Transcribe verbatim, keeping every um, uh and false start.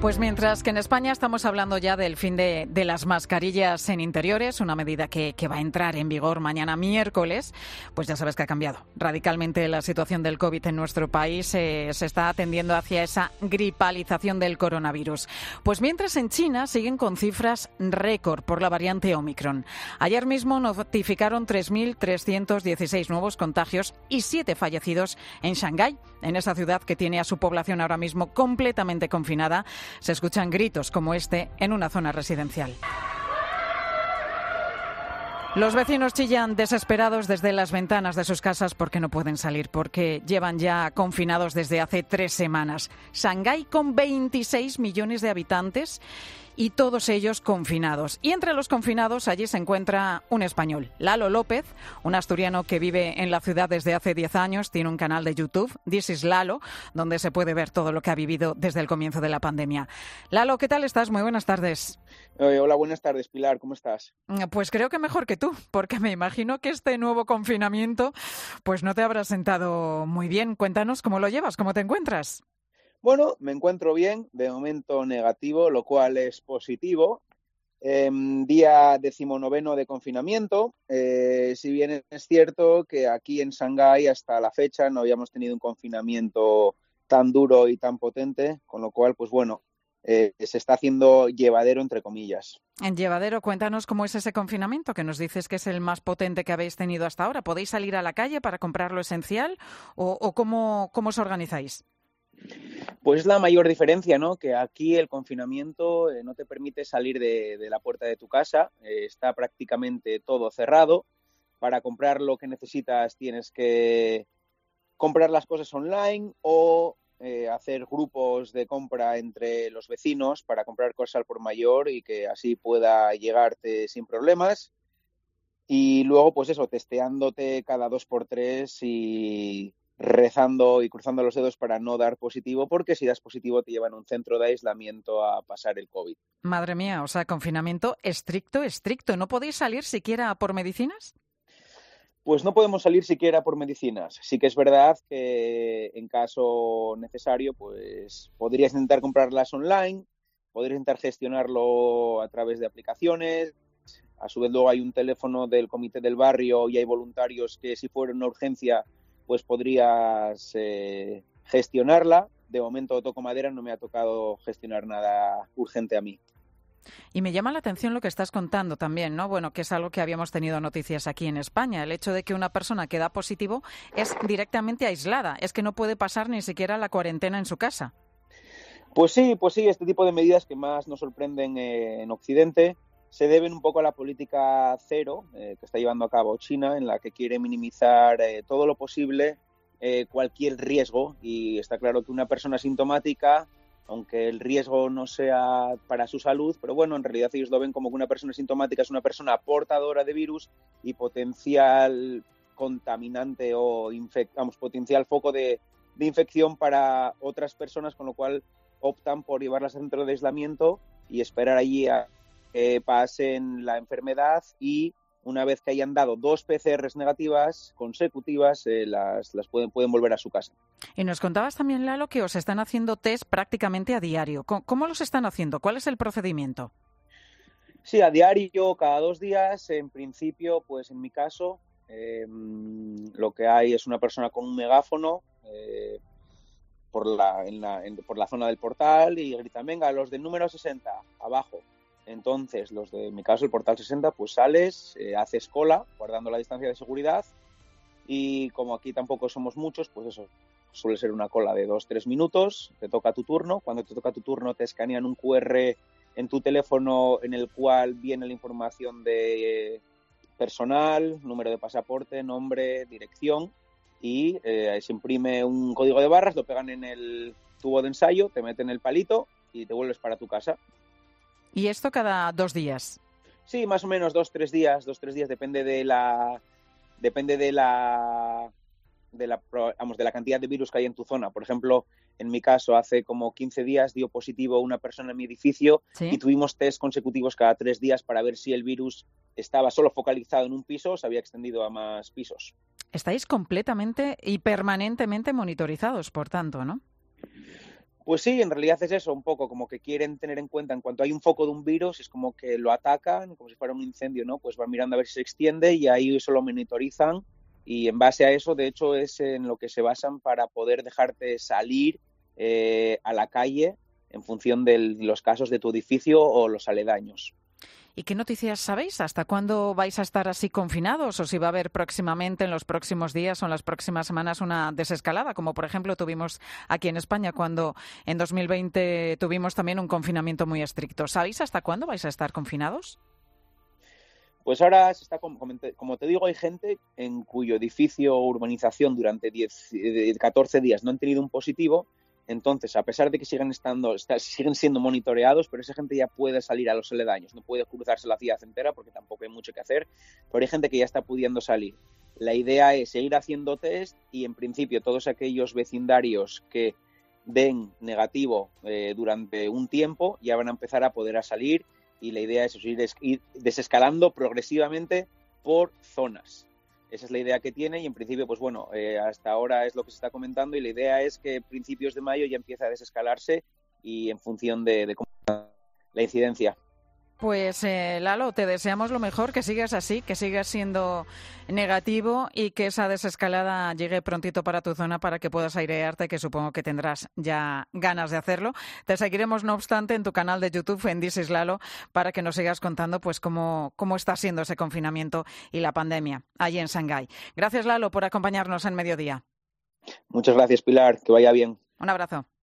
Pues mientras que en España estamos hablando ya del fin de, de las mascarillas en interiores, una medida que, que va a entrar en vigor mañana miércoles, pues ya sabes que ha cambiado radicalmente la situación del COVID en nuestro país. Eh, se está tendiendo hacia esa gripalización del coronavirus. Pues mientras en China siguen con cifras récord por la variante Omicron. Ayer mismo notificaron tres mil trescientos dieciséis nuevos contagios y siete fallecidos en Shanghái, en esa ciudad que tiene a su población ahora mismo completamente confinada. Se escuchan gritos como este en una zona residencial. Los vecinos chillan desesperados desde las ventanas de sus casas porque no pueden salir, porque llevan ya confinados desde hace tres semanas. Shanghái con veintiséis millones de habitantes y todos ellos confinados. Y entre los confinados allí se encuentra un español, Lalo López, un asturiano que vive en la ciudad desde hace diez años, tiene un canal de YouTube, This is Lalo, donde se puede ver todo lo que ha vivido desde el comienzo de la pandemia. Lalo, ¿qué tal estás? Muy buenas tardes. Eh, hola, buenas tardes, Pilar, ¿cómo estás? Pues creo que mejor que tú, porque me imagino que este nuevo confinamiento pues no te habrá sentado muy bien. Cuéntanos cómo lo llevas, cómo te encuentras. Bueno, me encuentro bien, de momento negativo, lo cual es positivo. Eh, día decimonoveno de confinamiento, eh, si bien es cierto que aquí en Shanghái hasta la fecha no habíamos tenido un confinamiento tan duro y tan potente, con lo cual, pues bueno, eh, se está haciendo llevadero, entre comillas. En llevadero, cuéntanos cómo es ese confinamiento, que nos dices que es el más potente que habéis tenido hasta ahora. ¿Podéis salir a la calle para comprar lo esencial o, o cómo, cómo os organizáis? Pues es la mayor diferencia, ¿no? Que aquí el confinamiento eh, no te permite salir de, de la puerta de tu casa, eh, está prácticamente todo cerrado. Para comprar lo que necesitas tienes que comprar las cosas online o eh, hacer grupos de compra entre los vecinos para comprar cosas al por mayor y que así pueda llegarte sin problemas. Y luego, pues eso, testeándote cada dos por tres y rezando y cruzando los dedos para no dar positivo, porque si das positivo te llevan a un centro de aislamiento a pasar el COVID. Madre mía, o sea, confinamiento estricto, estricto. ¿No podéis salir siquiera por medicinas? Pues no podemos salir siquiera por medicinas. Sí que es verdad que en caso necesario, pues podrías intentar comprarlas online, podrías intentar gestionarlo a través de aplicaciones. A su vez luego hay un teléfono del comité del barrio y hay voluntarios que si fuera una urgencia pues podrías eh, gestionarla. De momento toco madera, no me ha tocado gestionar nada urgente a mí. Y me llama la atención lo que estás contando también, ¿no? Bueno, que es algo que habíamos tenido noticias aquí en España, el hecho de que una persona que da positivo es directamente aislada, es que no puede pasar ni siquiera la cuarentena en su casa. Pues sí, pues sí, este tipo de medidas que más nos sorprenden eh, en Occidente se deben un poco a la política cero eh, que está llevando a cabo China, en la que quiere minimizar eh, todo lo posible eh, cualquier riesgo. Y está claro que una persona asintomática, aunque el riesgo no sea para su salud, pero bueno, en realidad ellos lo ven como que una persona asintomática es una persona portadora de virus y potencial contaminante o infec- vamos, potencial foco de, de infección para otras personas, con lo cual optan por llevarlas al centro de aislamiento y esperar allí a que pasen la enfermedad y una vez que hayan dado dos P C Rs negativas consecutivas, eh, las, las pueden, pueden volver a su casa. Y nos contabas también, Lalo, que os están haciendo test prácticamente a diario. ¿Cómo, cómo los están haciendo? ¿Cuál es el procedimiento? Sí, a diario, cada dos días. En principio, pues en mi caso, eh, lo que hay es una persona con un megáfono eh, por, la, en la, en, por la zona del portal y gritan, venga, los del número sesenta, abajo. Entonces, los de, en mi caso, el portal sesenta, pues sales, eh, haces cola, guardando la distancia de seguridad, y como aquí tampoco somos muchos, pues eso, suele ser una cola de dos tres minutos, te toca tu turno. Cuando te toca tu turno te escanean un cu erre en tu teléfono en el cual viene la información de personal, número de pasaporte, nombre, dirección, y eh, se imprime un código de barras, lo pegan en el tubo de ensayo, te meten el palito y te vuelves para tu casa. ¿Y esto cada dos días? Sí, más o menos dos, tres días, dos, tres días, depende de la, depende de la, de la, vamos, de la cantidad de virus que hay en tu zona. Por ejemplo, en mi caso, hace como quince días dio positivo una persona en mi edificio. ¿Sí? Y tuvimos test consecutivos cada tres días para ver si el virus estaba solo focalizado en un piso o se había extendido a más pisos. Estáis completamente y permanentemente monitorizados, por tanto, ¿no? Pues sí, en realidad es eso, un poco como que quieren tener en cuenta en cuanto hay un foco de un virus, es como que lo atacan, como si fuera un incendio, ¿no? Pues van mirando a ver si se extiende y ahí eso lo monitorizan y en base a eso, de hecho, es en lo que se basan para poder dejarte salir eh, a la calle en función de los casos de tu edificio o los aledaños. ¿Y qué noticias sabéis? ¿Hasta cuándo vais a estar así confinados? ¿O si va a haber próximamente, en los próximos días o en las próximas semanas, una desescalada? Como, por ejemplo, tuvimos aquí en España cuando en dos mil veinte tuvimos también un confinamiento muy estricto. ¿Sabéis hasta cuándo vais a estar confinados? Pues ahora se está, como te, como te digo, hay gente en cuyo edificio o urbanización durante diez, catorce días no han tenido un positivo. Entonces, a pesar de que siguen estando, está, siguen siendo monitoreados, pero esa gente ya puede salir a los aledaños, no puede cruzarse la ciudad entera porque tampoco hay mucho que hacer, pero hay gente que ya está pudiendo salir. La idea es seguir haciendo test y, en principio, todos aquellos vecindarios que den negativo eh, durante un tiempo ya van a empezar a poder a salir y la idea es ir, ir desescalando progresivamente por zonas. Esa es la idea que tiene y en principio, pues bueno, eh, hasta ahora es lo que se está comentando y la idea es que a principios de mayo ya empieza a desescalarse y en función de, de cómo la incidencia. Pues eh, Lalo, te deseamos lo mejor, que sigas así, que sigas siendo negativo y que esa desescalada llegue prontito para tu zona para que puedas airearte, que supongo que tendrás ya ganas de hacerlo. Te seguiremos, no obstante, en tu canal de YouTube, en This is Lalo, para que nos sigas contando pues cómo, cómo está siendo ese confinamiento y la pandemia allí en Shanghái. Gracias, Lalo, por acompañarnos en Mediodía. Muchas gracias, Pilar. Que vaya bien. Un abrazo.